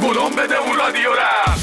بلون بده اون رادیو رفت.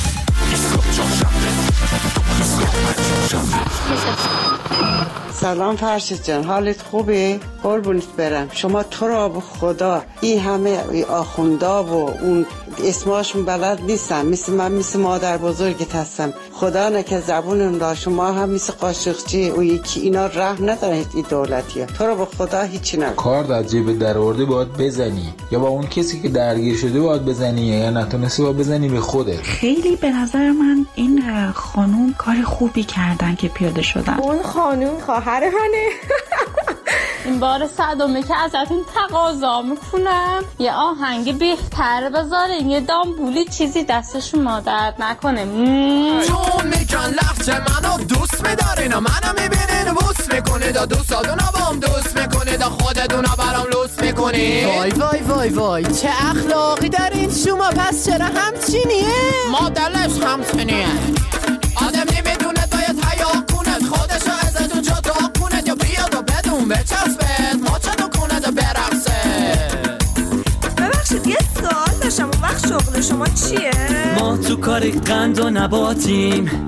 سلام فرشید جان، حالت خوبه؟ قربونت برم. شما تو را به خدا این همه آخوندا و اون اسماشون بلد نیستم، مثل مادر بزرگت هستم. خدا نکه زبونم را شما هم مثل قاشقچی و یکی اینا رحم نداره. این دولتی ها تو را به خدا هیچی نگه. کار در جیب در آورده باید بزنی، یا با اون کسی که درگیر شده باید بزنی، یا نتونستی باید بزنی به خودت. خیلی به نظر من این خانوم کار خوبی کردن که پیاده شدن. اون خانوم خواهر منه. این بار صدومه که ازتون تقاضا میکنم یه آهنگ بهتر بذارین، یه دامبولی چیزی دستشون مادر نکنه. چون میکن لحظه منو دوست میدارین و منو میبینین بوس میکنه دا دوستادونا بام دوست میکنه دا خودتونا برام لوس میکنی. وای وای وای وای چه اخلاقی دارین شما، پس چرا همچینیه؟ مادرش همچینیه. آدم نمیدونه باید حیا کنه، خودشو ازتون جدا کنه، یا بیاد و بدون بچسبت ماچتو کنه دا برقصه. ببخشید یه سوال داشتم، اون وقت شغل شما چیه؟ ما تو کار قند و نباتیم،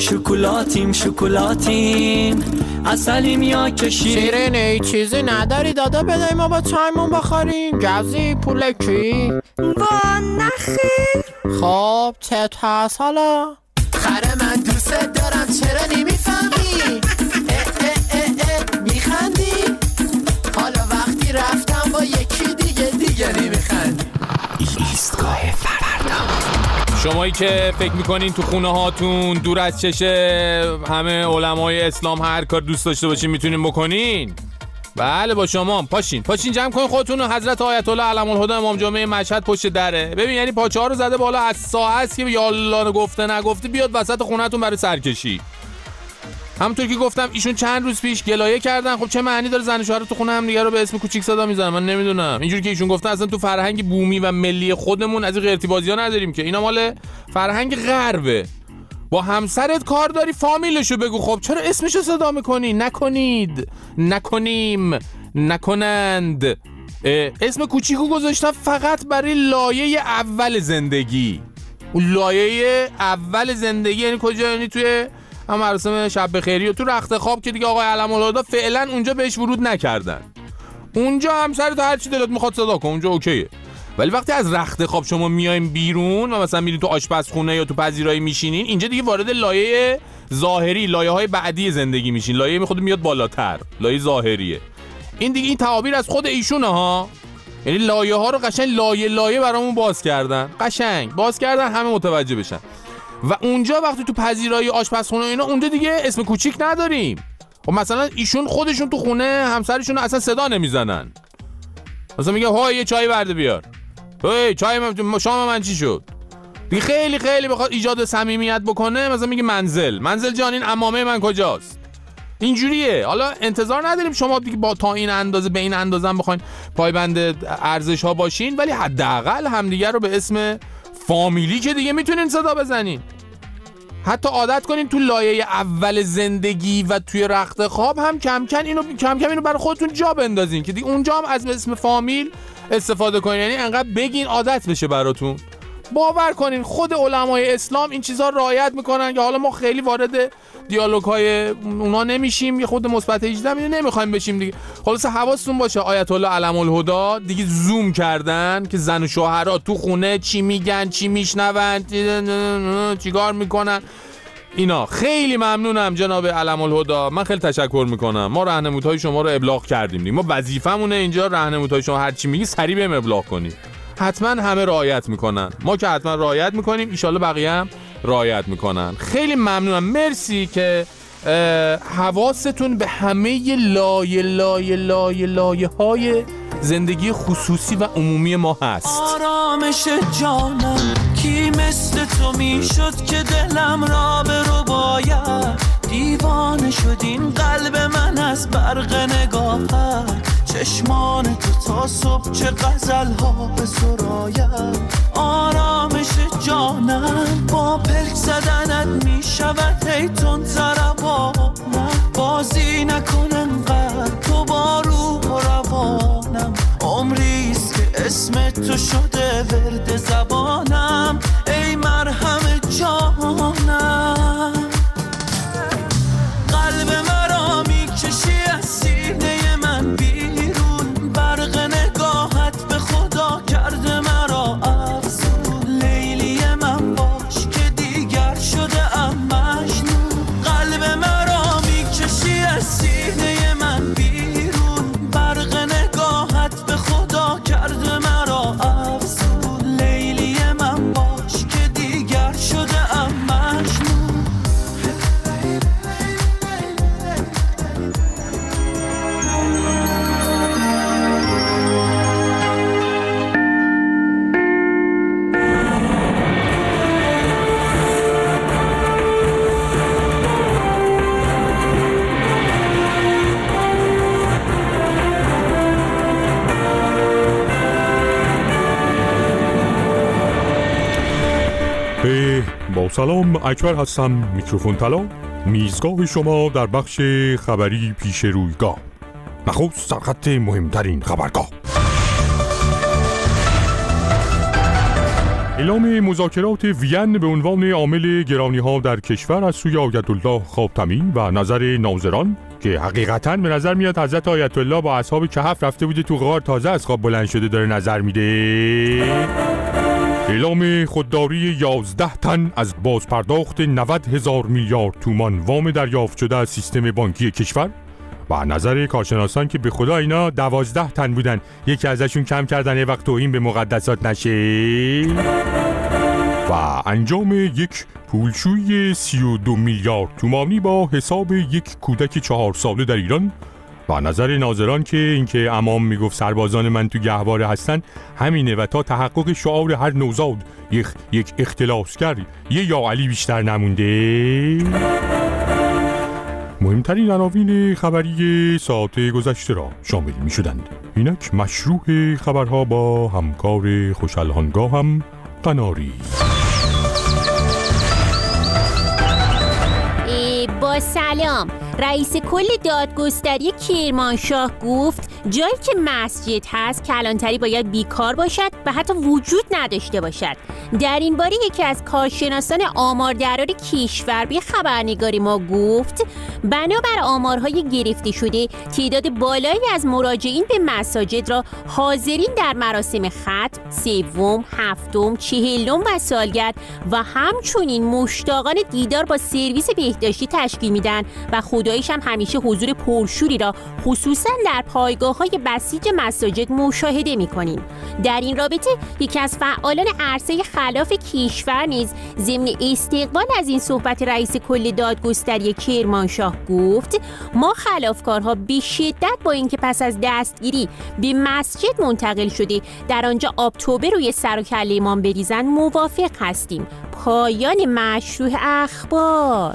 شکلاتیم اصلیم یا کشیم. شیرینی چیزی نداری دادا بدهی ما با چایمون بخوریم؟ گزی پول کی؟ وا نخیر. خب چت هست حالا؟ خره من دوست دارم چرا نمیفهمی؟ میخندی؟ حالا وقتی رفتم با یکی دیگه نمیخندی. ایستگاه فردا. شمایی که فکر میکنین تو خونه هاتون دور از چش همه علمای اسلام هر کار دوست داشته باشین میتونین بکنین. بله با شما پاشین جمع کنین خودتون. حضرت آیت الله علم الهدی امام جمعه مشهد پشت دره. ببین یعنی پاچه ها رو زده بالا، از ساعت که یا الله گفته نگفته بیاد وسط خونه‌تون برای سرکشی. همونطور که گفتم ایشون چند روز پیش گلایه کردن. خب چه معنی داره زن و شوهر تو خونه هم دیگه رو به اسم کوچیک صدا میزنن؟ من نمیدونم. اینجوری که ایشون گفتن اصلا تو فرهنگ بومی و ملی خودمون از این قرتی بازی‌ها نداریم که، اینا مال فرهنگ غربه. با همسرت کار داری فامیلشو بگو. خب چرا اسمشو صدا میکنی؟ نکنید، نکنیم، نکنند. اسم کوچیکو گذاشتم فقط برای لایه اول زندگی. اون لایه اول زندگی یعنی کجا؟ یعنی توی هم مراسم شب بخیری و تو رخت خواب که دیگه آقای علم الهدی فعلا اونجا بهش ورود نکردن. اونجا همسرت هر چی دلت میخواد صدا کن، اونجا اوکیه. ولی وقتی از رخت خواب شما میایم بیرون و مثلا میرید تو آشپزخونه یا تو پذیرایی میشینین، اینجا دیگه وارد لایه ظاهری، لایه های بعدی زندگی میشین. لایه خود میاد بالاتر، لایه ظاهریه. این دیگه این تعابیر از خود ایشونه ها. یعنی لایه ها رو قشنگ لایه برامون باز کردن، قشنگ باز کردن همه متوجه بشن. و اونجا وقتی تو پذیرایی آشپزخونه اینا، اونجا دیگه اسم کوچیک نداریم. و مثلا ایشون خودشون تو خونه همسرشون اصلا صدا نمیزنن. مثلا میگه های یه چای برده بیار، های چای شام من چی شد. دیگه خیلی بخواد ایجاد صمیمیت بکنه مثلا میگه منزل جان این عمامه من کجاست. اینجوریه. حالا انتظار نداریم شما دیگه با تا این اندازه به این اندازه بخواین پایبند ارزش ها باشین، ولی حداقل همدیگه رو به اسم فامیلی که دیگه میتونین صدا بزنین. حتی عادت کنین تو لایه اول زندگی و توی رخت خواب هم کم کم اینو برای خودتون جا بندازین که دیگه اونجا هم از اسم فامیل استفاده کنین. یعنی انقدر بگین عادت بشه براتون. باور کنین خود علمای اسلام این چیزا رعایت میکنن که حالا ما خیلی وارد دیالوگ های اونا نمیشیم، یه خود مثبت 18 نمیخوایم بشیم دیگه. خلاص حواستون باشه آیت الله علم الهدی دیگه زوم کردن که زن و شوهرها تو خونه چی میگن، چی میشنون، چیکار میکنن اینا. خیلی ممنونم جناب علم الهدی، من خیلی تشکر میکنم. ما راهنمودهای شما رو ابلاغ کردیم. ما وظیفمونه اینجا راهنمودهای شما هر چی میگی سریع بهم ابلاغ کنید. حتما همه رعایت میکنن، ما که حتما رعایت میکنیم، ان شاءالله بقیه هم رعایت میکنن. خیلی ممنونم، مرسی که حواستون به همه لایه های زندگی خصوصی و عمومی ما هست. آرامش جانم کی مثل تو میشد که دلم را به رو باید. دیوانه شد این قلب من از برق نگاهت. چشمان تو تا صبح چه غزل ها به سراید. آرامش جانم با پلک زدنت می شود هی تون زربانم. بازی نکنن قد تو با روح و روانم. عمریست که اسم تو شده ورد زبانم، ای مرهم جانم. قلب مرا میکشی از سینه من بیرون، برق نگاهت به خدا کرده مرا افسون. لیلی من باش که دیگر شده ام مجنون. قلب مرا میکشی از سینه من بیرون، برق نگاهت به خدا کرده مرا افسون. لیلی من باش که دیگر شده ام مجنون. با سلام، اکبر هستم. میکروفون طلا، میزگاه شما در بخش خبری پیش رویگاه. نخست سرخط مهمترین خبرگاه. اعلام مذاکرات وین به عنوان عامل گرانی‌ها در کشور از سوی آیت الله خاتمی و نظر ناظران که حقیقتاً به نظر میاد حضرت آیت الله با اصحاب کهف رفته بوده تو غار، تازه از خواب بلند شده داره نظر میده. اعلام خودداری 11 تن از بازپرداخت 90,000 میلیارد تومان وام دریافت شده از سیستم بانکی کشور و نظر کارشناسان که به خدا اینا 12 تن بودن، یکی ازشون کم کردن یه وقت توهین به مقدسات نشه. و انجام یک پولشویی 32 میلیارد تومانی با حساب یک کودک 4 ساله در ایران و نظر ناظران که اینکه امام میگفت سربازان من تو گهواره هستن همینه و تا تحقق شعار هر نوزاد یک اختلاسگر یه یا علی بیشتر نمونده. مهمترین عناوین خبری ساعت گذشته را شامل می شدند. اینک مشروع خبرها با همکار خوشالهانگاهم قناری. با سلام، رئیس کل دادگستری کرمانشاه گفت جایی که مسجد هست کلانتری باید بیکار باشد و حتی وجود نداشته باشد. در این باره یکی از کارشناسان آماردرار کشور به خبرنگاری ما گفت بنابر آمارهای گرفته شده تعداد بالایی از مراجعین به مساجد را حاضرین در مراسم ختم، سوم، هفتم، چهلم و سالگرد و همچنین مشتاقان دیدار با سرویس بهداشتی تشکیل میدن و خداییش هم همیشه حضور پرشوری را خصوصا در پایگاه‌های بسیج مساجد مشاهده می‌کنیم. در این رابطه یکی از فعالان عرصه خلاف کشور نیز ضمن استقبال از این صحبت رئیس کل دادگستری کرمانشاه گفت ما خلافکارها به شدت با اینکه پس از دستگیری به مسجد منتقل شده در آنجا آب توبه روی سر و کله امام بریزن موافق هستیم. پایان مشروع اخبار.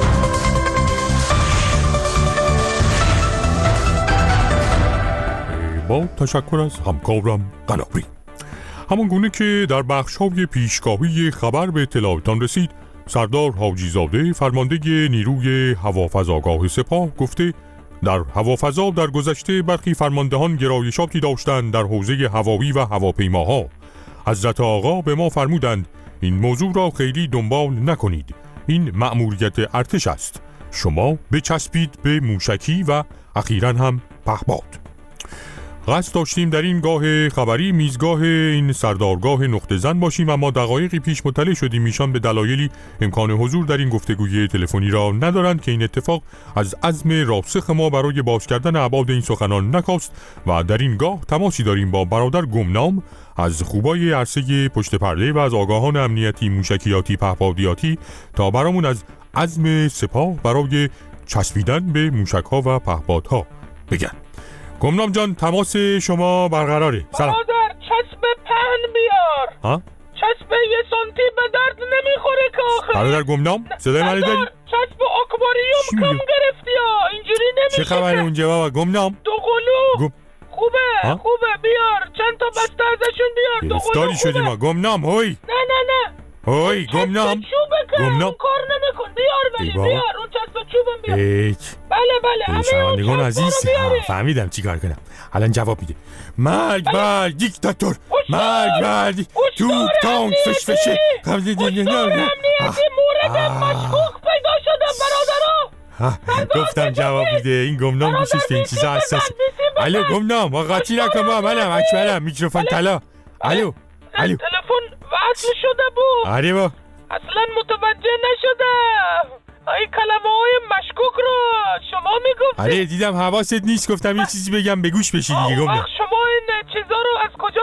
با تشکر از همکارم قناری. همان گونه که در بخش‌های پیشگاهی خبر به اطلاعتان رسید، سردار حاجی زاده فرمانده نیروی هوافضاگاه سپاه گفته در هوافضا در گذشته برخی فرماندهان گرایشاتی داشتند در حوزه هوایی و هواپیماها. حضرت آقا به ما فرمودند این موضوع را خیلی دنبال نکنید، این مأموریت ارتش است، شما بچسبید به موشکی و اخیراً هم پهپاد. قصد داشتیم در این گاه خبری میزگاه این سردارگاه نقطه زن باشیم، اما دقایقی پیش مطلع شدیم ایشان به دلایلی امکان حضور در این گفتگوی تلفنی را ندارند که این اتفاق از عزم راسخ ما برای باز کردن ابعاد این سخنان نکاست و در این گاه تماسی داریم با برادر گمنام از خوبای عرصه پشت پرده و از آگاهان امنیتی موشکیاتی پهپادیاتی تا برامون از عزم سپاه برای چسبیدن به موشک‌ها و پهپادها بگن. گمنام جان تماس شما برقراره. سلام. برادر چسب پهن بیار. ها؟ چسب یه سانتی به درد نمیخوره که آخه. برادر گمنام صدای منو داری؟ چسب اکواریوم کم گرفتی ها، اینجوری نمیشه. چه خبره اونجا بابا گمنام؟ دو قلو. خوبه بیار چند تا بسته ازشون بیار. دو قلو خوبه. شدیم ها گمنام. هوی نه هوی گمنام. چوبه که اون کار نمیکن. بیار ولی بیار اون چسب چوبم بیار. بله بله شنوندگان عزیز فهمیدم چی کار کنم. الان جواب میده. مرگ بر دیکتاتور، مرگ بر توپ تانک فشفشه. امنیتی موردم مشکوک پیدا شدم برادرها. گفتم جواب میده. این گمنام گوشش به این چیزا حساسه. الو گمنام قاطی نکن با منم اکبرم میکروفون طلا. الو تلفن وصل شده بود. آره با اصلا متوجه نشدم این کلمه های مشکوک رو شما میگفتی. آره دیدم حواست نیست، گفتم یه چیزی بگم به گوش بشی دیگه. گمنام شما این چیزا رو از کجا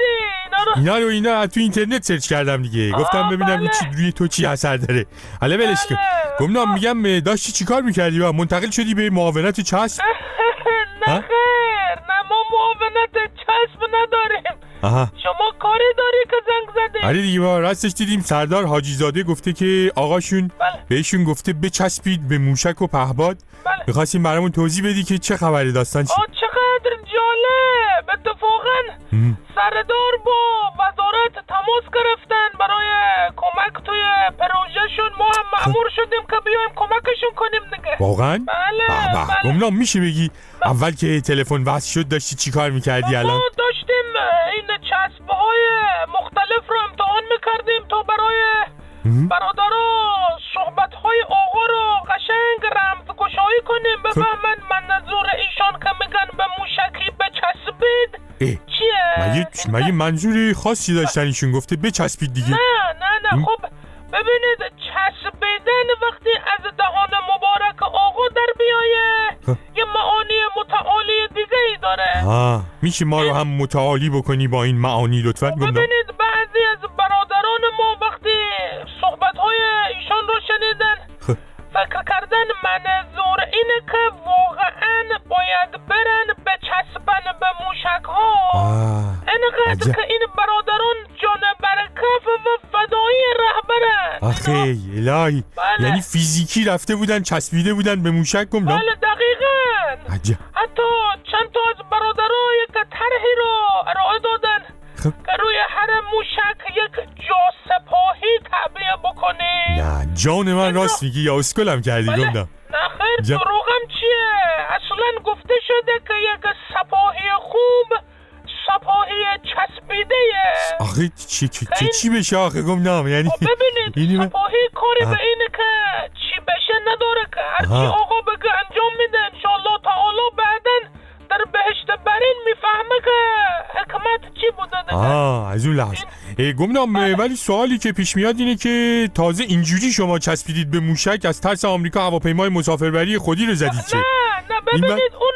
بلدی؟ اینا تو اینترنت سرچ کردم دیگه. گفتم ببینم این چی روی تو چی اثر داره. حالا ولش کن. گمنام میگم داشتی چی کار میکردی و منتقل شدی به معاونت چسب؟ نه خیر، نه ما معاونت چسب نداریم. شما کاری داری که زنگ زدی؟ آره دیگه ما راستش دیدیم سردار حاجی زاده گفته که آقاشون بهشون گفته بچسبید به موشک و پهباد. میخواستیم برامون توضیح بدی که چه خبره، داستان چی؟ چقدر جالب. اتفاقا سردار با وزارت تماس گرفتن برای کمک توی پروژهشون. ما هم مأمور شدیم که بیایم کمکشون کنیم دیگه. واقعا؟ بله. گمنام میشه بگی اول که تلفن وصل شد داشتی چی کار میکردی الان؟ ما داشتیم این چسب‌های مختلف رو امتحان میکردیم تا برای برادرها صحبت‌های آقا رو قشنگ رمزگشایی کنیم بفهمن منظور ایشان که میگن به موشکی بچسبید چیه؟ مگه منظور خاصی داشتن ایشون گفته بچسبید دیگه؟ نه خب ببینید چسبیدن وقتی از دهان مبارک آقا در بیایه یه معانی متعالی دیگه ای داره. میشه ما رو هم متعالی بکنی با این معانی لطفاً؟ ببینید بعضی از برادران ما وقتی صحبت‌های ایشان رو شنیدن فکر کردن منظور اینه که واقعاً باید برن بچسبن به موشک‌ها. اینقدر که این برادران جان برکف و فدایی رهبرن. آخه الهی. یعنی فیزیکی رفته بودن چسبیده بودن به موشک گمنام؟ بله دقیقاً. حتی چند تا از برادرها یک طرحی رو ارائه دادن که روی هر موشک یک جاسپاهی تعبیه بکنی. نه جان من راست میگی یا اسکلم کردی گمنام؟ نه خیر دروغم چیه؟ اصلا گفته شده که یک سپاهی خوب سپاهی چسبیده‌یه. آخه چی بشه آخه گمنام؟ یعنی ببینید سپاهی کاری به اینه که چی بشه نداره که هرچی آقا بگه انجام میده. انشالله تعالی بعدن در بهشت برین میفهمه که حکمت چی بوده دیگه. از اون لحظه گمنام. ولی سوالی که پیش میاد اینه که تازه اینجوری شما چسبیدید به موشک از ترس آمریکا هواپیمای مسافربری خودی رو زدید چه؟ نه ببینید اون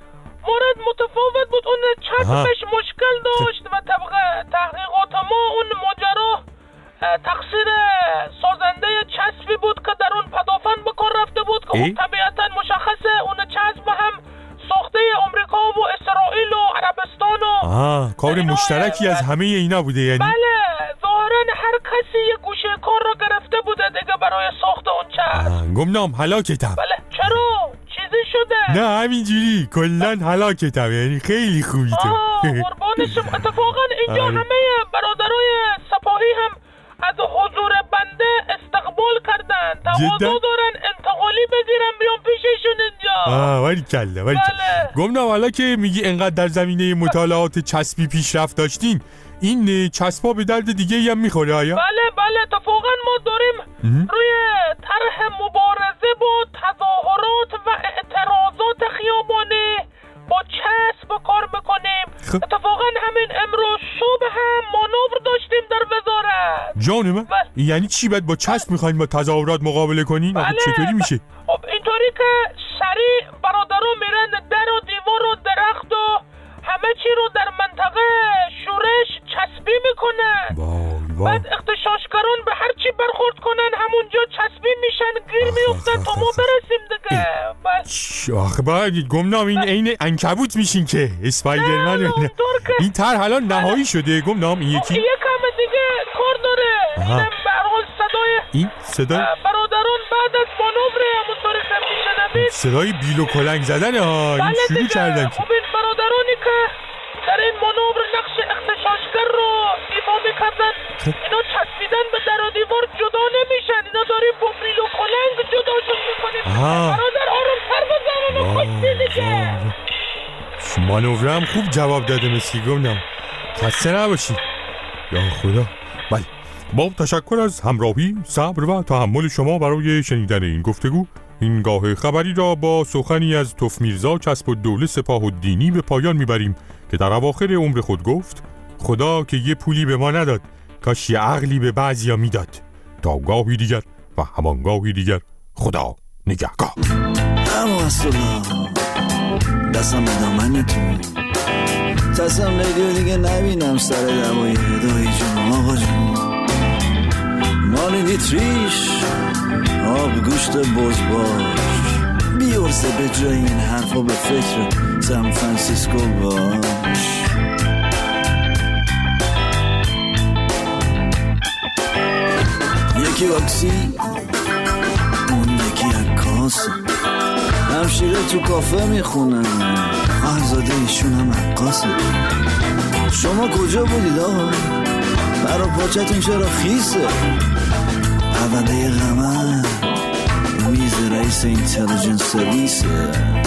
مورد متفاوت بود. اون چسبش مشکل داشت و طبق تحقیقات ما اون ماجرا تقصیر سازنده چسبی بود که در اون پدافند به کار رفته بود که خب طبیعتا مشخصه اون چسب هم ساخته آمریکا و اسرائیل و عربستان و کار مشترکی از همه اینا بوده یعنی؟ بله ظاهرا هر کسی یه گوشه کار رو گرفته بوده دیگه برای ساخت اون چسب. گمنام هلاکتم. بله چرا؟ چیزی شده؟ نه همینجوری کلن هلاکتم. یعنی خیلی خوبی تو. قربان شما. اتفاقا اینجا همه برادرای سپاهی هم از حضور بنده استقبال کردن. تقاضا دارن انتقالی بگیرن بیان پیششون اینجا. باریکلا. گمنام حالا که میگی انقدر در زمینه مطالعات چسبی پیشرفت داشتین این چسبا به درد دیگه هم میخوره آیا؟ بله اتفاقا ما داریم روی طرح مبارزه با تظاهرات و اعتراضات خیابانی با چسب کار میکنیم. اتفاقا همین امروز صبح هم مانور داشتیم در وزارت. جان من؟ یعنی چی باید با چسب میخواین با تظاهرات مقابله کنین؟ چطوری میشه؟ خب اینطوری که سریع برادرها میرن در و دیوار و درخت و همه چی رو در منطقه شورش چسبی میکنن. بعد اغتشاشگران به هر چی برخورد کنن همونجا چسبی میشن گیر میفتن تا ما برسیم دیگه. آخه باید گمنام این عین عنکبوت میشین که اسپایدرمن. این طرح الان نهایی شده گمنام؟ این یکی یکم دیگه کار داره. اینم به هر حال صدای برادران بعد از مانور همونطوری که میشنوید صدای بیل و کلنگ زدن این شروع کردن. خب این برادرانی که در این مانور نقش اغتشاشگر رو ایفا میکردن اینا چسبیدن به در و دیوار جدا نمیشن. اینا داریم با بیل و کلنگ جداشون میکنیم. برادر آروم تر بزنن مانورم خوب جواب داده مثل گفتم. خسته نباشید. یا خدا. بله. با تشکر از همراهی، صبر و تحمل شما برای شنیدن این گفتگو، این گاه خبری را با سخنی از توف میرزا کسب الدوله سپاه الدینی به پایان میبریم که در اواخر عمر خود گفت: خدا که یه پولی به ما نداد، کاش یه عقلی به بعضیا میداد. تا گاهی دیگر و همان گاهی دیگر، خدا نگهدار. اما اصلا دستم به دامنتون، تصم لیدیو دیگه نبینم سر دوای دایی جون آقا جون. مالی دیتریش آب گوشت بزباش، بیارزه به جای این حرفا به فکر سان فرانسیسکو باش. یکی واکسی اون یکی عکاس، همشیره تو کافه میخونن، خواهرزاده ایشون هم عکاسه. شما کجا بودید آقا؟ برا پاچتون چرا خیسه؟ اوله غمه میز رئیس اینتلیجنس سرویسه.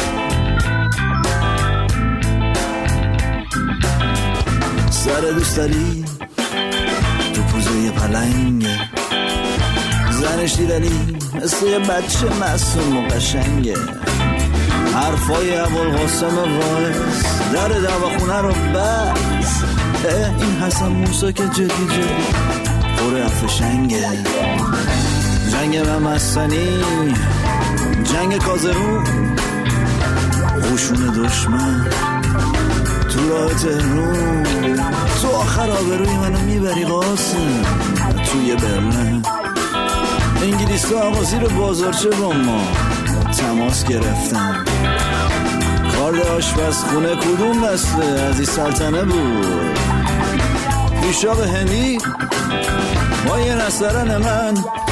سر دوست داری تو پوزه یه پلنگه، زنش دیدنی مثل یه بچه معصوم و قشنگه. حرفای ابوالقاسم واعظ در دواخونه رو بس. این حسن موسی که جدی پر افشنگه. جنگ ممسنی، جنگ کازرون، خوشون دشمن تو راه تهرون. تو آخر آبروی منو میبری قاسم توی برلن. انگلیس ها آقا زیر بازارچه با ما تماس گرفتن. کارد آشپزخونه کدوم دسته از این سلطنه بود؟ پیشاب هندی با یه نسترن من.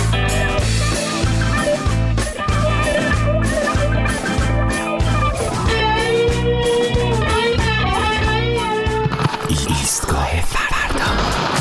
ایستگاه فردا.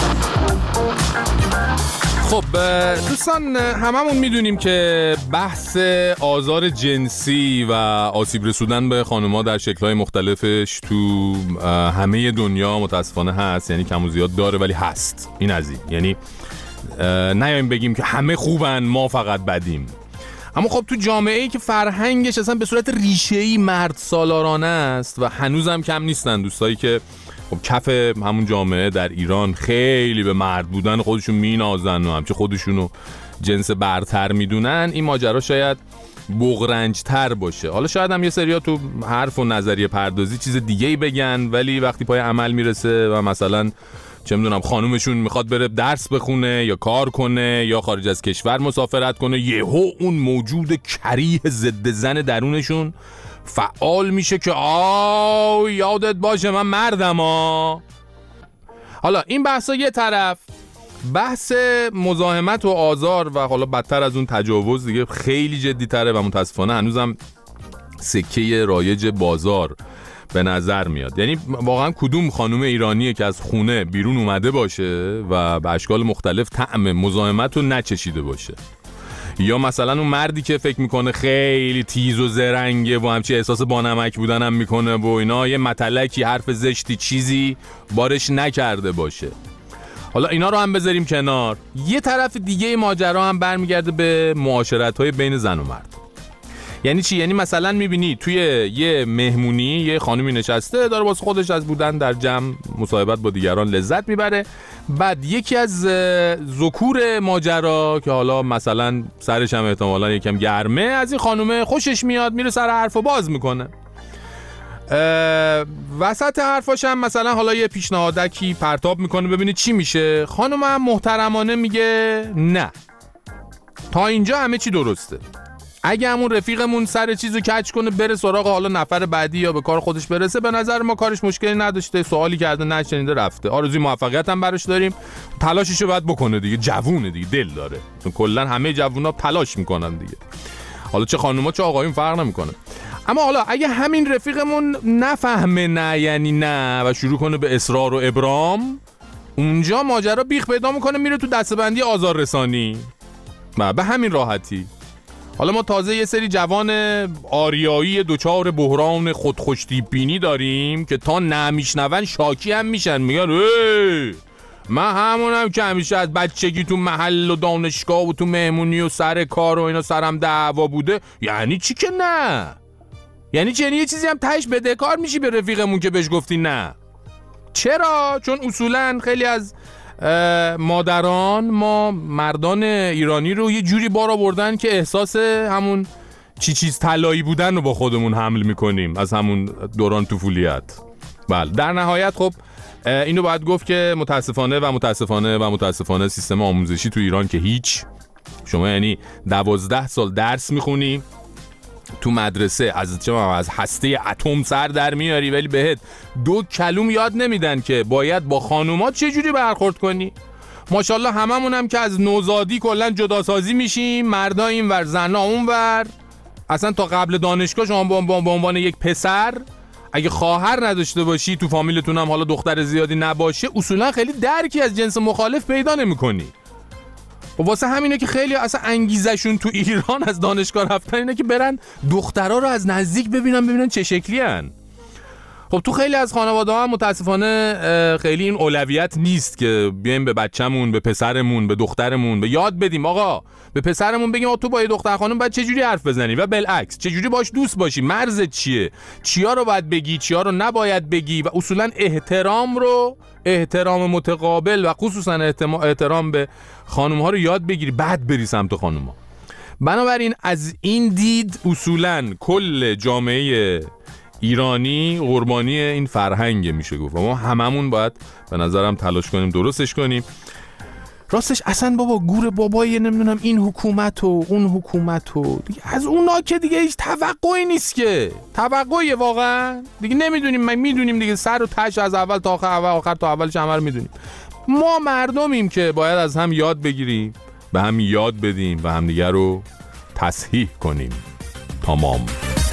خب دوستان، هممون میدونیم که بحث آزار جنسی و آسیب رسوندن به خانم‌ها در شکل‌های مختلفش تو همه دنیا متاسفانه هست. یعنی کم و زیاد داره ولی هست. این از این. یعنی نیاییم بگیم که همه خوبن ما فقط بدیم. اما خب تو جامعه‌ای که فرهنگش اصلا به صورت ریشه‌ای مرد سالارانه است و هنوزم کم نیستن دوستایی که خب کف همون جامعه در ایران خیلی به مرد بودن خودشون مینازن و همچه خودشونو جنس برتر میدونن، این ماجرا شاید بغرنج تر باشه. حالا شاید هم یه سریا تو حرف و نظریه پردازی چیز دیگه‌ای بگن، ولی وقتی پای عمل میرسه و مثلا چه میدونم خانومشون میخواد بره درس بخونه یا کار کنه یا خارج از کشور مسافرت کنه، یهو اون موجود کریه ضد زن درونشون فعال میشه که یادت باشه من مردم ها. حالا این بحثا یه طرف، بحث مزاحمت و آزار و حالا بدتر از اون تجاوز دیگه خیلی جدی تره و متاسفانه هنوزم سکه رایج بازار به نظر میاد. یعنی واقعا کدوم خانم ایرانیه که از خونه بیرون اومده باشه و به اشکال مختلف طعم مزاحمت رو نچشیده باشه؟ یا مثلا اون مردی که فکر میکنه خیلی تیز و زرنگه و همچی احساس بانمک بودن هم میکنه و اینا، یه متلکی حرف زشتی چیزی بارش نکرده باشه. حالا اینا رو هم بذاریم کنار. یه طرف دیگه ماجرا هم برمیگرده به معاشرت‌های بین زن و مرد. یعنی چی؟ یعنی مثلا میبینی توی یه مهمونی یه خانومی نشسته داره واسه خودش از بودن در جمع مصاحبت با دیگران لذت میبره، بعد یکی از ذکور ماجرا که حالا مثلا سرش هم احتمالاً یکم گرمه از این خانومه خوشش میاد، میره سر حرفو باز میکنه. وسط حرفاش هم مثلا حالا یه پیشنهادکی پرتاب میکنه ببینید چی میشه. خانم هم محترمانه میگه نه، تا اینجا همه چی درسته. اگه همون رفیقمون سر چیزو کج کنه بره سراغ حالا نفر بعدی یا به کار خودش برسه، به نظر ما کارش مشکلی نداشته، سوالی کرده نشنیده رفته. آرزوی موفقیت هم براش داریم، تلاششو باید بکنه دیگه، جوونه دیگه، دل داره. کلا همه جوونا تلاش میکنن دیگه، حالا چه خانوما چه آقایون فرق نمیکنه. اما حالا اگه همین رفیقمون نفهمه نه یعنی نه و شروع کنه به اصرار و ابرام، اونجا ماجرا بیخ پیدا میکنه، میره تو دسته‌بندی آزار رسانی. به همین راحتی. حالا ما تازه یه سری جوان آریایی دوچار بحران خودخوشتیپینی داریم که تا نمیشنون شاکی هم میشن، میگن من همونم که همیشه از بچگی تو محل و دانشگاه و تو مهمونی و سر کار و اینا سرم دعوا بوده. یعنی چی که نه؟ یعنی چی؟ یعنی یه چیزی هم تهش بدهکار میشی به رفیقمون که بهش گفتی نه. چرا؟ چون اصولا خیلی از مادران ما مردان ایرانی رو یه جوری بار آوردن که احساس همون چیز طلایی بودن رو با خودمون حمل میکنیم از همون دوران طفولیت. بله در نهایت خب اینو باید گفت که متاسفانه سیستم آموزشی تو ایران که هیچ، شما یعنی 12 سال درس میخونی تو مدرسه از هسته اتم سر در میاری ولی بهت 2 کلوم یاد نمیدن که باید با خانومات چجوری برخورد کنی. ماشاءالله هممون هم که از نوزادی کلا جداسازی میشیم، مردا این ور زنا اون ور. اصلا تا قبل دانشگاه شما به عنوان یک پسر اگه خواهر نداشته باشی تو فامیلتون هم حالا دختر زیادی نباشه اصولا خیلی درکی از جنس مخالف پیدا نمی‌کنی. و واسه همینه که خیلی اصلا انگیزشون تو ایران از دانشگاه رفتن اینه که برن دخترها رو از نزدیک ببینن چه شکلی هن. خب تو خیلی از خانواده ها متاسفانه خیلی این اولویت نیست که بیایم به بچه‌مون، به پسرمون، به دخترمون به یاد بدیم آقا به پسرمون بگیم تو با یه دختر خانم باید چه جوری حرف بزنی و بالعکس چه جوری باش دوست باشی، مرزت چیه، چیا رو باید بگی، چیا رو نباید بگی و اصولا احترام متقابل و خصوصا احترام به خانم ها رو یاد بگیری بعد بری سمت خانم ها. بنابراین از این دید اصولا کل جامعه ایرانی قربانی این فرهنگ میشه گفت و ما هممون باید به نظرم تلاش کنیم درستش کنیم. راستش اصلا بابا گور بابایی نمیدونم این حکومت و اون حکومت و از اونا که دیگه هیچ توقعی نیست که توقعی واقعا دیگه نمیدونیم میدونیم دیگه سر و تش از اول تا آخر تا اولش همه رو میدونیم. ما مردمیم که باید از هم یاد بگیریم به هم یاد بدیم و همدیگه رو تصحیح کنیم. تمام.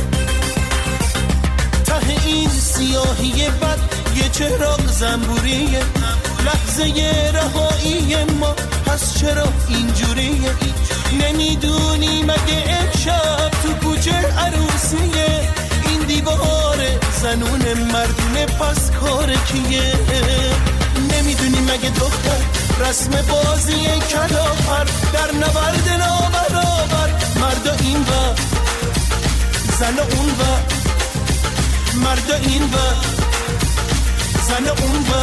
این سیاهی بد یه چراغ زنبوریه، لحظه رهایی ما پس چرا اینجوریه؟ نمیدونی مگه امشب تو کوچه عروسیه؟ این دیوار زنون مردونه پس کار کیه؟ نمیدونی مگه دختر رسم بازی کلافر در نبرد نابرابر مردا این و زن اون و مردا این و زن اون و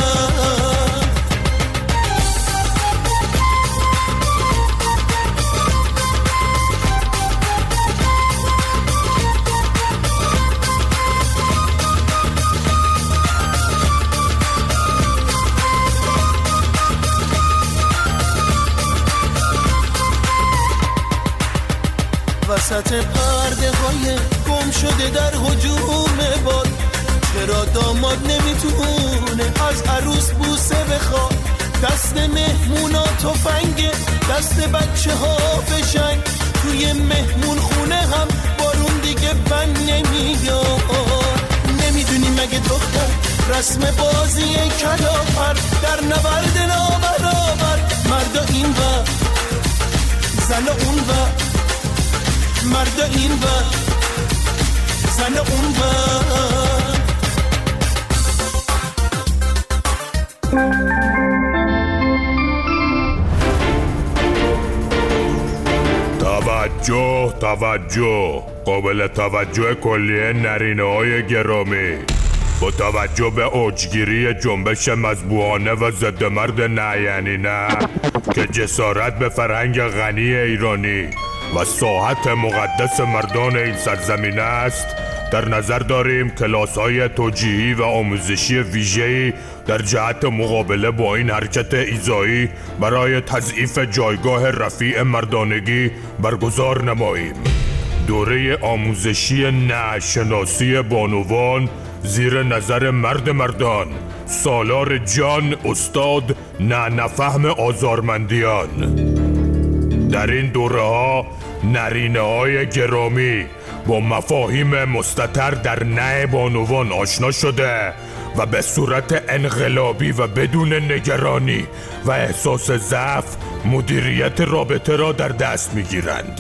وسط پرده های گم شده در هجوم باد، چرا داماد نمیتونه از عروس بوسه بخواد؟ دست مهمونا تفنگه، دست بچه ها فشنگ، توی مهمون خونه هم بارون دیگه بند نمیاد. نمیدونی مگه دختر رسم بازی کلافر در نبرد نابرابر مردا این و زن اون و مردا این و زن اون و توجه قابل توجه کلیه نرینه‌های گرامی، با توجه به اوجگیری جنبش مذبوحانه و ضد مرد نه یعنی نه که جسارت به فرهنگ غنی ایرانی و ساحت مقدس مردان این سرزمین است، در نظر داریم کلاس‌های توجیهی و آموزشی ویژه‌ای در جهت مقابله با این حرکت ایذایی برای تضعیف جایگاه رفیع مردانگی برگزار نماییم. دوره آموزشی نشناسی بانوان زیر نظر مردان، سالار جان استاد نفهم آزارمندیان. در این دوره ها نرینه های گرامی با مفاهیم مستتر در نه بانوان آشنا شده و به صورت انقلابی و بدون نگرانی و احساس ضعف مدیریت رابطه را در دست میگیرند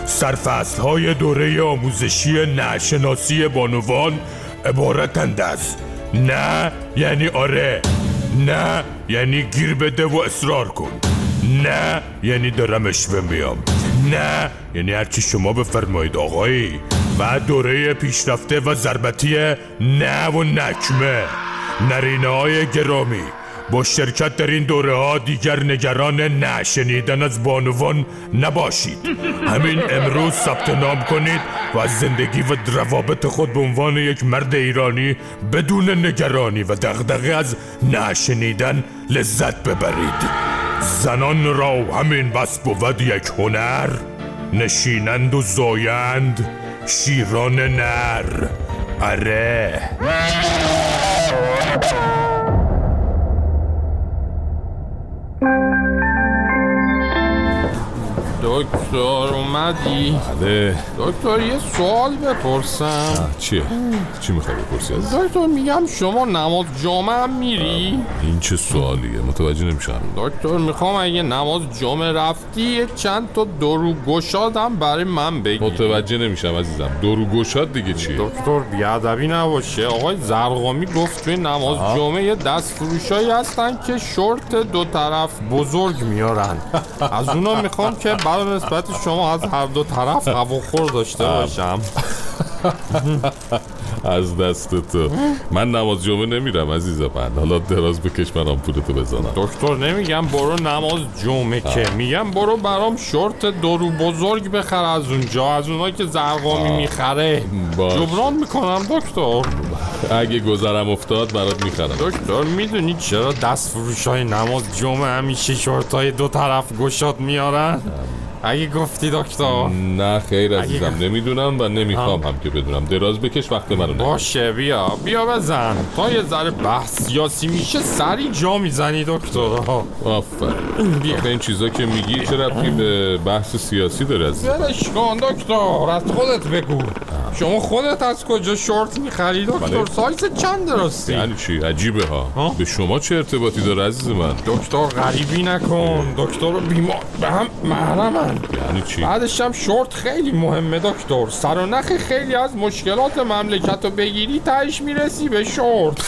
سرفصل‌های دوره آموزشی نشناسی بانوان عبارتند از نه یعنی آره، نه یعنی گیر بده و اصرار کن، نه یعنی دارم اشوه میام، نه یعنی هرچی شما بفرمایید آقایی، و دوره پیشرفته و ضربتی نه و نکمه. نرینه های گرامی، با شرکت در این دوره ها دیگر نگران نشنیدن از بانوان نباشید. همین امروز ثبت نام کنید و از زندگی و روابط خود به عنوان یک مرد ایرانی بدون نگرانی و دغدغه از نشنیدن لذت ببرید. زنان را همین بس بود یک هنر، نشینند و زایند شیران نر. اره دکتر اومدی؟ بله دکتر یه سوال بپرسم. چیه؟ چی میخوای بپرسی؟ دکتر میگم شما نماز جمعه هم میری؟ این چه سوالیه؟ متوجه نمیشم. دکتر میخوام اگه نماز جمعه رفتی چند تا درو گشاد هم برای من بگی. متوجه نمیشم عزیزم. درو گشاد دیگه چیه؟ دکتر بیادبی نباشه، آقای زرقامی گفت توی نماز جمعه یه دست فروشایی هستن که شورت دو طرف بزرگ میارن. از اونا میخوام که برای نسبت شما از هر دو طرف هواخور داشته باشم. از دست تو. من نماز جمعه نمیرم عزیز من. حالا دراز بکش من آمپولتو بزنم. دکتر نمیگم برو نماز جمعه که میگم برو برام شورت درو بزرگ بخر از اونجا، از اونایی که زرقامی میخره. جبران میکنم دکتر. اگه گذرم افتاد برات میخرم. دکتر میدونی چرا دست فروشای نماز جمعه همیشه شورتای دو طرف گشاد میارن؟ اگه گفتی دکتر. نه خیر عزیزم، نمیدونم و نمیخوام هم که بدونم. دراز بکش وقت منو نگیر. باشه بیا بزن. تا یه ذره بحث سیاسی میشه سری جا میزنی دکتر. آفرین. بیا. این چیزا که میگی چه ربطی به بحث سیاسی داره عزیزم؟ ولش کن دکتر، از خودت بگو. شما خودت از کجا شورت میخری دکتر؟ سایز چند راستی؟ یعنی چی؟ عجیبه ها. به شما چه ارتباطی داره عزیز من؟ دکتر غریبی نکن. دکتر بیمار به هم محرمن. یعنی چی؟ بعدش هم شورت خیلی مهمه دکتر. سر و نخ خیلی از مشکلات مملکت رو بگیری تهش میرسی به شورت.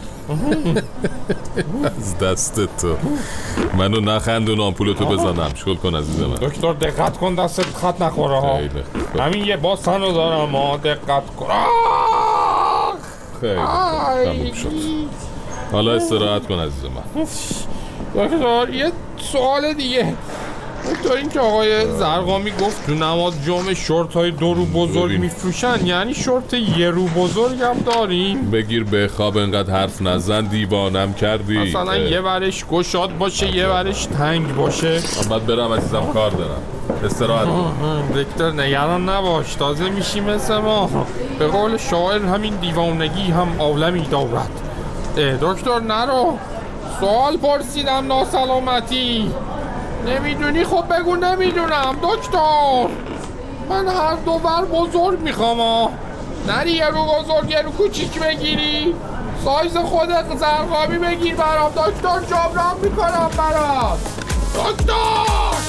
از دست تو. منو نخندون آمپولتو بزنم. شل کن عزیز من. دکتر دقت کن دستت خط نخوره ها. همین یه باسن رو دارم ها، دقت کن. خیلی تموم شد. حالا استراحت کن عزیز من. دکتر یه سوال دیگه. دکتر این که آقای زرقامی گفت تو نماز جمعه شورت های دو رو بزرگ میفروشن، یعنی شورت یه رو بزرگ هم داریم؟ بگیر به خواب انقدر حرف نزن، دیوانم کردی. مثلا یه ورش گشاد باشه یه ورش تنگ باشه. من باید برم عزیزم، کار دارم. استراحت کن. دکتر نگران نباش، تازه میشی مثل ما. به قول شاعر همین دیوانگی هم عالمی دارد. دکتر نرو، سوال پرسیدم ناسلامتی. نمیدونی؟ خب بگو نمیدونم دکتر. من هر دو ور بزرگ میخوام. نری یه رو بزرگ یه رو کوچیک بگیری. سایز خود زرقامی بگیر برام دکتر، جبران میکنم برات دکتر.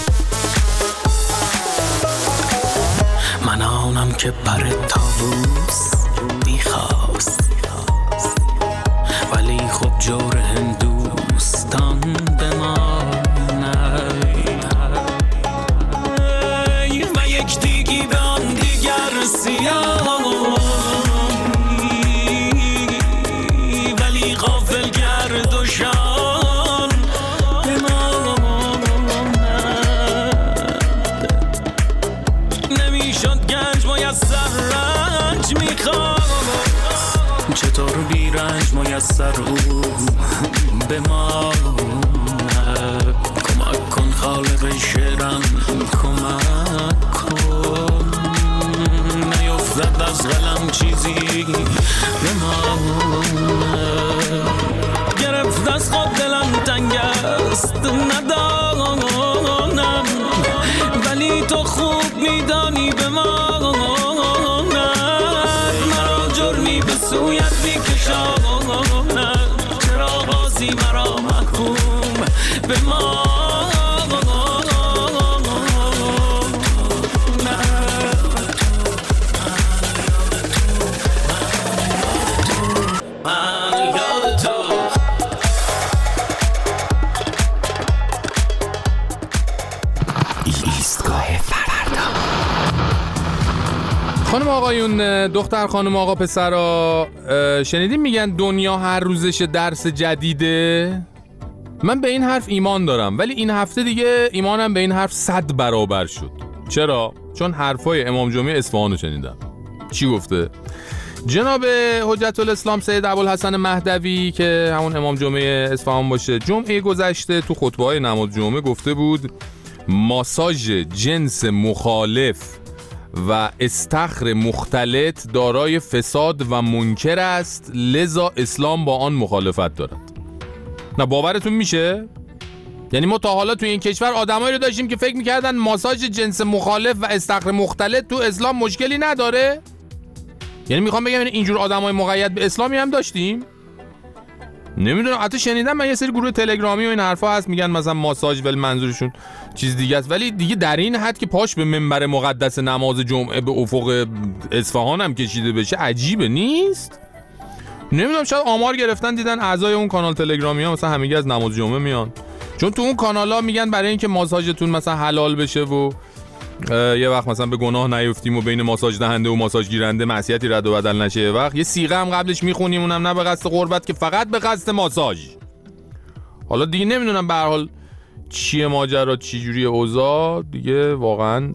من آنم که پر طاووس میخواست، ولی خب جور هندوستان به ما و یک دیگی به آن دیگر سیاه، ولی غافل گرد و شان به ما نمیشد گنج میسر رنج میخواد، چطور بی رنج میسر او به ما. کمک کن خالق شیرم، کمک کن نیفتد از قلم چیزی به ما. گرفت از خود دلم تنگ است ندانم، ولی تو خوب میدانی به ما. مرا جرمی به سویت میکشاند، چرا بازی مرا محکوم به ما. ایستگاه فردا. خانم آقایون، دختر خانم آقا پسرا، شنیدین میگن دنیا هر روزش درس جدیده؟ من به این حرف ایمان دارم، ولی این هفته دیگه ایمانم به این حرف 100 برابر شد. چرا؟ چون حرفای امام جمعه اصفهان رو شنیدم. چی گفته؟ جناب حجت الاسلام سید ابوالحسن مهدوی که همون امام جمعه اصفهان باشه، جمعه گذشته تو خطبه‌های نماز جمعه گفته بود ماساژ جنس مخالف و استخر مختلط دارای فساد و منکر است، لذا اسلام با آن مخالفت دارد. نه باورتون میشه؟ یعنی ما تا حالا تو این کشور آدمایی رو داشتیم که فکر میکردن ماساژ جنس مخالف و استخر مختلط تو اسلام مشکلی نداره؟ یعنی میخوام بگم اینجور آدمای مقید به اسلامی هم داشتیم؟ نمیدونم، حتی شنیدم من یه سری گروه تلگرامی و این حرفا هست میگن مثلا ماساژ ولی منظورشون چیز دیگه است، ولی دیگه در این حد که پاش به منبر مقدس نماز جمعه به افق اصفهان هم کشیده بشه عجیبه نیست؟ نمیدونم، شاید آمار گرفتن دیدن اعضای اون کانال تلگرامی ها مثلا همگی از نماز جمعه میان، چون تو اون کانالا میگن برای اینکه ماساژتون مثلا حلال بشه و یه وقت مثلا به گناه نیفتیم و بین ماساژ دهنده و ماساژ گیرنده معصیتی رد و بدل نشه، یه وقت یه صیغه هم قبلش میخونیم، اونم نه به قصد قربت که فقط به قصد ماساژ. حالا دیگه نمیدونم به هر حال چیه ماجرا، چی جوری اوضاع دیگه واقعا.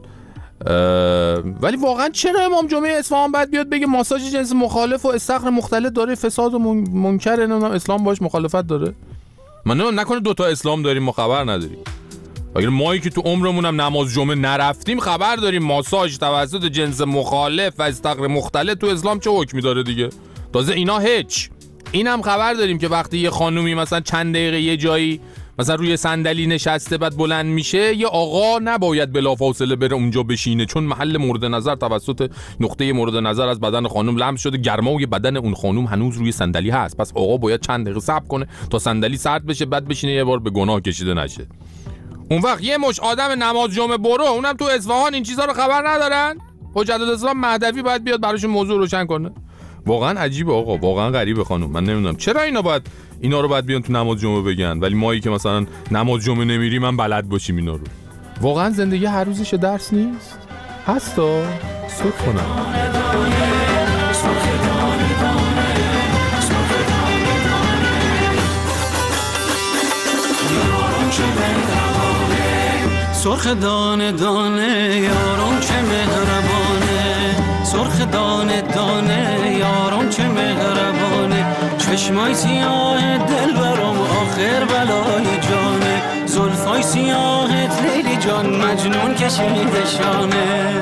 ولی واقعا چرا امام جمعه اصفهان بعد بیاد بگه ماساژ جنس مخالف و استخر مختلط داره فساد و منکره، نمیدونم اسلام باش مخالفت داره؟ من نمیدونم نکنه دوتا اسلام داریم ما خبر نداریم. اگر مایی که تو عمرمون هم نماز جمعه نرفتیم خبر داریم ماساژ توسط جنس مخالف و استخر مختلط تو اسلام چه حکمی داره دیگه. تازه اینا هیچ. اینم خبر داریم که وقتی یه خانومی مثلا چند دقیقه یه جایی مثلا روی صندلی نشسته بعد بلند میشه، یه آقا نباید بلافاصله بره اونجا بشینه، چون محل مورد نظر توسط نقطه مورد نظر از بدن خانم لمس شده، گرمای بدن اون خانم هنوز روی صندلی هست، پس آقا باید چند دقیقه صبر کنه تا صندلی سرد بشه بعد بشینه یه بار به گناه کشیده نشه. اون وقت یه مش آدم نماز جمعه برو اونم تو اصفهان این چیزا رو خبر ندارن؟ حجت الاسلام مهدوی باید بیاد براشون موضوع روشن کنه. واقعا عجیبه آقا، واقعا غریبه خانم. من نمیدونم چرا اینا رو باید بیان تو نماز جمعه بگن، ولی مایی که مثلا نماز جمعه نمیریم من بلد باشیم اینا رو. واقعا زندگی هر روزش درس نیست؟ هستا؟ صبح کنم. سرخ دانه دانه یارم چه مهربانه، سرخ دانه دانه یارم چه مهربانه، چشمای سیاه دل برام آخر بلای جانه، زلفای سیاهت لیلی جان مجنون کشیده شانه.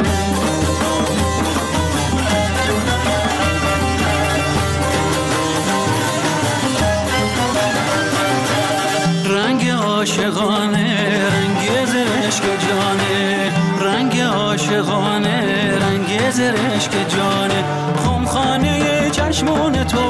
رنگ عاشقانه رنگ زرشک جانه، رنگ عاشقانه رنگ زرشک جانه، خمخانه چشمون تو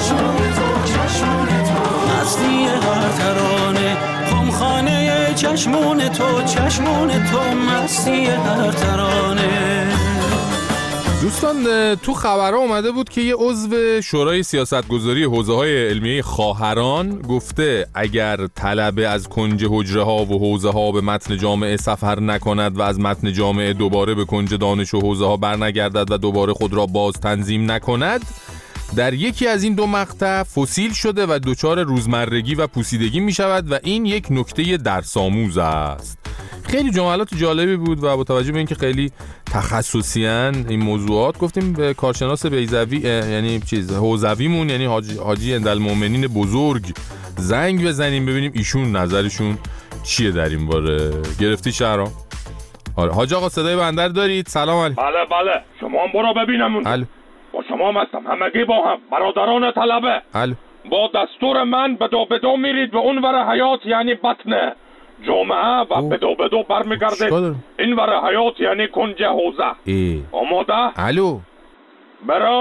مستی هر ترانه، خمخانه چشمون تو مستی هر ترانه. دوستان تو خبرها اومده بود که یه عضو شورای سیاستگذاری حوزه‌های علمیه خواهران گفته اگر طلبه از کنج حجره ها و حوزه ها به متن جامعه سفر نکند و از متن جامعه دوباره به کنج دانش و حوزه ها برنگردد و دوباره خود را باز تنظیم نکند، در یکی از این دو مقطع فسیل شده و دچار روزمرگی و پوسیدگی می شود و این یک نکته درس‌آموز است. خیلی جملات جالبی بود و با توجه به اینکه خیلی تخصصیان این موضوعات گفتیم به کارشناس بیضوی یعنی حوزویمون یعنی حاجی اندالمؤمنین بزرگ زنگ بزنیم ببینیم ایشون نظرشون چیه در این باره. گرفتی شهرام؟ آره حاج آقا صدای بنده رو دارید؟ سلام علیکم. بله شما هم برو ببینم اون. با شما هم هستم، همگی با هم برادران طلبه. با دستور من بدو میرید به اون ور حیات یعنی بطن جمعه و بدو برمیگردید این ور حیات یعنی کنج حوزه. آماده؟ الو برو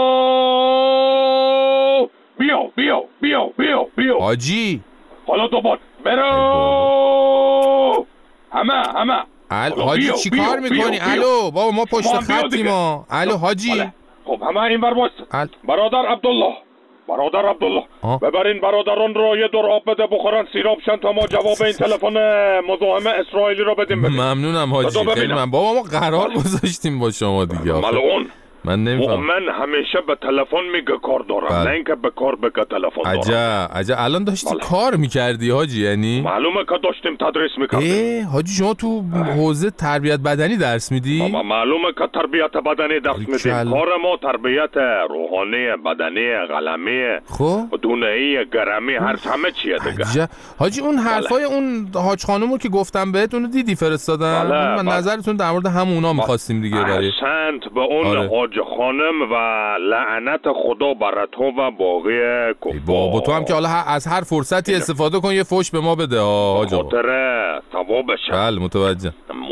بیا حاجی حالا دوبار برو همه حاجی چی کار میکنی؟ الو بابا ما پشت خطیم ما. الو حاجی خب همه این ور باید برادر عبدالله برادر عبدالله ببرین برادران را یه دور آب بده بخورن سیراب شن تا ما جواب این تلفن مزاحم اسرائیلی را بدیم. ممنونم حاجی، خیلی من بابا ما قرار گذاشتیم با شما دیگه. ملعون من نمیفهم. من همیشه به تلفن میگه کار دارم، نه اینکه به کار بگه تلفن دارم. عجب الان داشتی کار میکردی حاجی؟ یعنی معلومه که داشتیم تدریس میکردیم. حاجی شما تو حوزه تربیت بدنی درس میدی؟ معلومه که تربیت بدنی درس میدیم. کار ما تربیت روحانی، بدنی، قلمی، دونه‌ای، گرمی، همه چیه دیگه. حاجی اون حرفای اون حاج خانومو که گفتم بهت اونو دیدی فرستادن؟ من نظرتون در مورد همونا می‌خواستیم دیگه. برای احسنت به اون حاج خانم و لعنت خدا بر تو و باقی کفار. بابا تو هم که حالا از هر فرصتی استفاده کن یه فوش به ما بده حاج آقا. خاطر ثوابش. بله متوجه.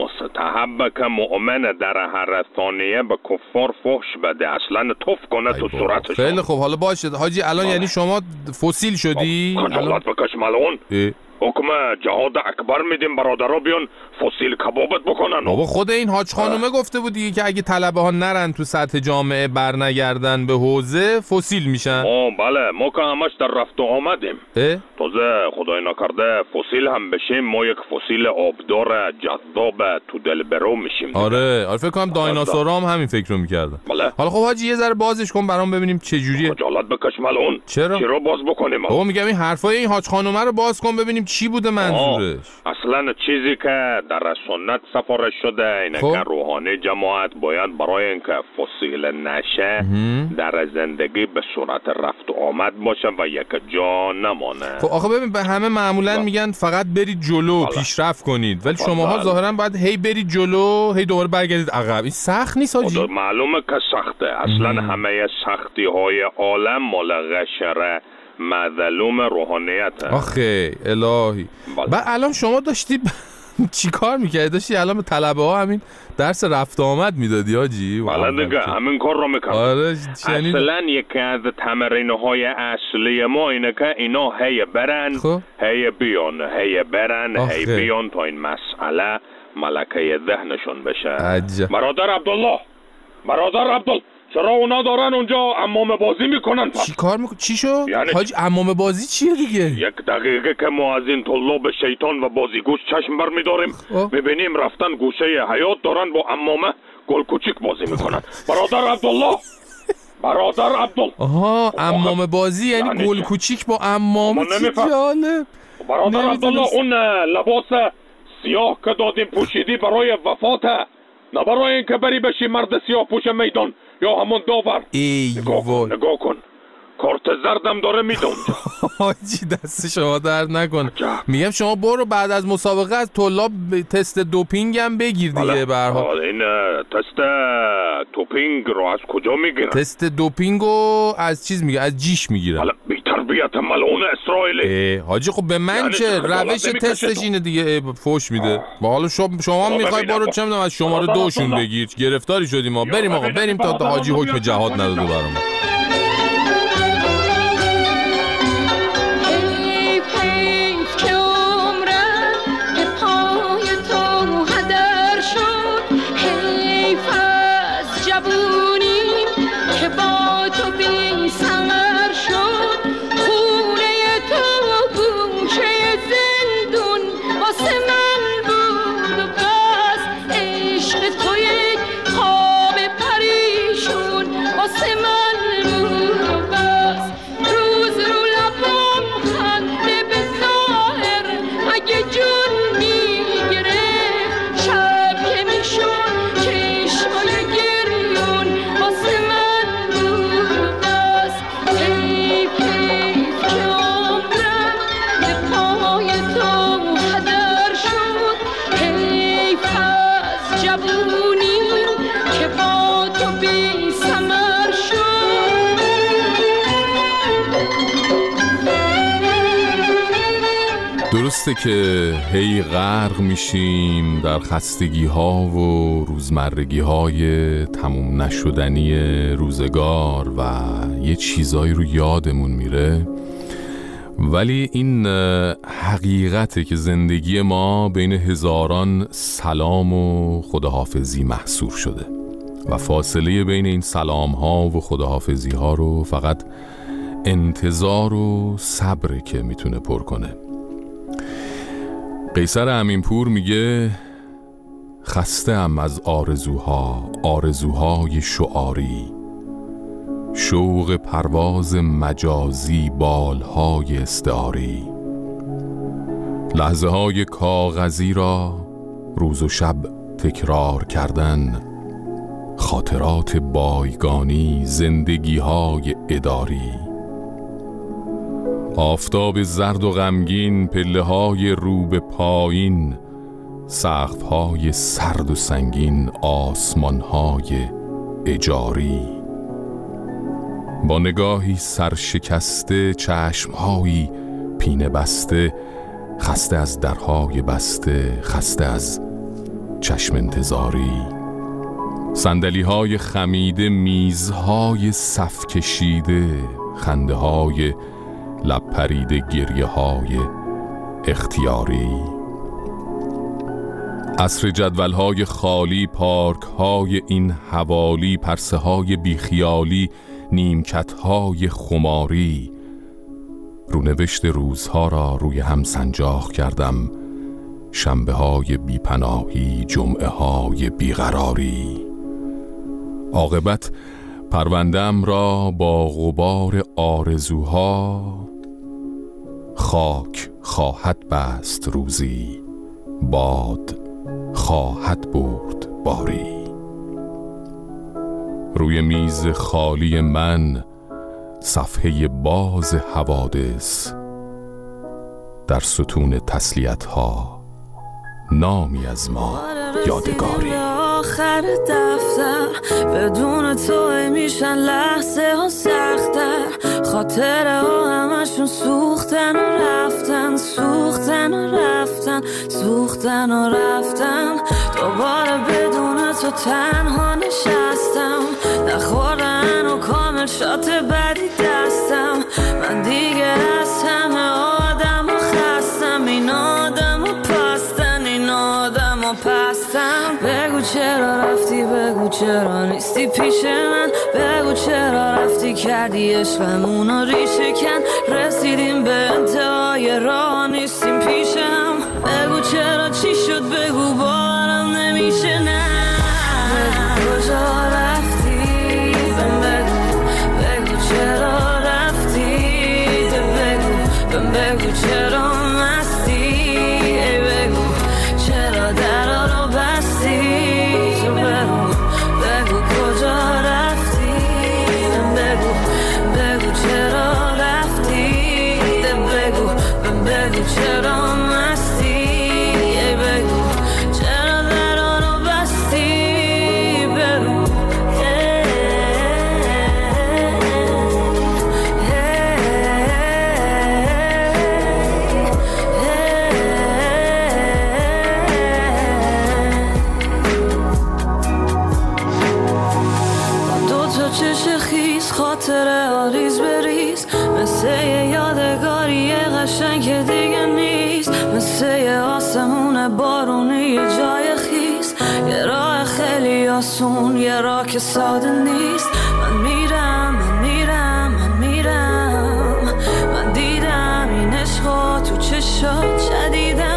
مستحبه که مؤمن در هر ثانیه به کفار فحش بده، اصلا توف کنه تو صورتش. خیلی خوب حالا باشه حاجی الان یعنی شما فسیل شدی؟ خجالت بکش ملعون. حکم جهاد اکبر میدیم برادرها بیان فسیل کبابت بکنن. بابا خود این حاج خانومه گفته بودی که اگه طلبه ها نرن تو سطح جامعه برنگردن به حوزه فسیل میشن. بله ما که همش در رفت و آمدیم. تازه خدای نکرده فسیل هم بشیم ما یک فسیل آبدار جذاب تو دلبرو میشیم. آره فکر کنم دایناسورا هم همین فکر رو میکردن. بله. حالا خب حاجی یه ذره بازش کن برام ببینیم چه جوریه. خجالت بکش ملعون. چرا باز بکنیم؟ بابا میگم این حرفای این حاج خانومه رو باز کن ببینیم چی بوده منظورش. اصلا چیزی که در سنت سفارش شده اینه که روحانی جماعت باید برای اینکه فسیل نشه در زندگی به صورت رفت و آمد باشه و یک جا نمانه. خب آخه ببین به همه معمولا میگن فقط برید جلو پیشرفت کنید، ولی شماها ظاهرا باید هی برید جلو هی دوباره برگردید عقب. این سخت نیست حاجی؟ معلومه که سخته. اصلا همه سختی های عالم مال قشر مظلوم روحانیت هست. آخه الهی. بعد الان شما داشتی چی کار میکردی؟ داشتی الان به طلبه ها همین درس رفت آمد میدادی حاجی؟ بله دیگه همین کار رو میکنم. اصلا یکی از تمرین‌های اصلی ما اینه که اینا هی برن هی بیان هی برن هی بیان تا این مسئله ملکه ذهنشون بشه. برادر عبدالله چرا اونا دارن اونجا عمام بازی میکنن؟ چی کار میکنن؟ چی شو؟ حاج عمام بازی چیه دیگه؟ یک دقیقه که ما از این طلاب شیطان و بازیگوش چشم بر میداریم میبینیم رفتن گوشه حیات دارن با عمامه گل کوچیک بازی میکنن. برادر عبدالله آها عمام بازی یعنی گل کوچیک با عمام. چی جالب. برادر عبدالله اون لباس سیاه که دادیم پوشیدی برای وفاته، نه برای اینکه بری بشی مرد سیاه پوش میدان یا همون داور. نگاه کن کارت زردم داره میده اونجا. حاجی دست شما درد نکنه. میگم شما برو بعد از مسابقه از طلاب تست دوپینگ هم بگیر دیگه. به هر حال این تست دوپینگ رو از کجا میگیرن؟ تست دوپینگو از چیز میگیرن، از جیش میگیرن. حالا بی تربیت ملعون اسرائیلی. حاجی خب به من چه؟ روش تستش اینه دیگه فوش میده. حالا شما میخوای برو چه میدونم از شماره 2شون بگیر. گرفتاری شدیم ما. بریم آقا بریم تا حاجی حکم جهاد نداده برامون. درسته که هی غرق میشیم در خستگی ها و روزمرگی های تموم نشدنی روزگار و یه چیزایی رو یادمون میره، ولی این حقیقته که زندگی ما بین هزاران سلام و خداحافظی محصور شده و فاصله بین این سلام ها و خداحافظی ها رو فقط انتظار و صبر که میتونه پر کنه. قیصر امینپور میگه خسته‌ام از آرزوهای شعاری، شوق پرواز مجازی، بالهای استعاری، لحظه های کاغذی را روز و شب تکرار کردن، خاطرات بایگانی، زندگی های اداری، آفتاب زرد و غمگین، پله های رو به پایین، سقف های سرد و سنگین، آسمان های اجاری، با نگاهی سرشکسته، چشم هایی پینه بسته، خسته از درهای بسته، خسته از چشم انتظاری، صندلی های خمیده، میزهای صف کشیده، خنده های لب پریده، گریه های اختیاری، عصر جدول های خالی، پارک های این حوالی، پرسه های بیخیالی، نیمکت های خماری، رونوشت روزها را روی هم سنجاق کردم، شنبه های بیپناهی، جمعه های بیقراری، عاقبت پروندم را با غبار آرزوها، خاک خواهد بست روزی، باد خواهد برد باری. روی میز خالی من صفحه باز حوادث، در ستون تسلیت ها نامی از ما یادگاری. آخر دفتر بدون تو میشن لحظه ها سختر، خاطره ها همشون سوختن و رفتن، سوختن و رفتن، سوختن و رفتن. دوباره بدون تو تنها نشستم، نخوردن و کامل شات بدی دستم. من دیگه از همه آدم و خستم، این آدم و پستن، این آدم و پستم. بگو چرا رفتی، بگو چرا نیستی پیش من، بگو چرا رفتی کردی عشقمونو ریشه کن. رسیدیم به انتهای راه نیستیم پیشم، بگو چرا چی شد، بگو باورم نمیشه. نه بگو کجا رفتی، بگو چرا رفتی، بگو چرا مستی، بگو چرا درا رو بستی. تو بگو کجا رفتی، بگو چرا رفتی، بگو چرا مستی، بگو چرا درا رو بستی. بگو خاطره آریز بریز، مثل یه یادگاری قشنگ که دیگه نیست، مثل یه آسمون بارونی یه جای خیس، یه راه خیلی آسون، یه راه که ساده نیست. من میرم من دیدم این عشقا تو چشات، شدیدم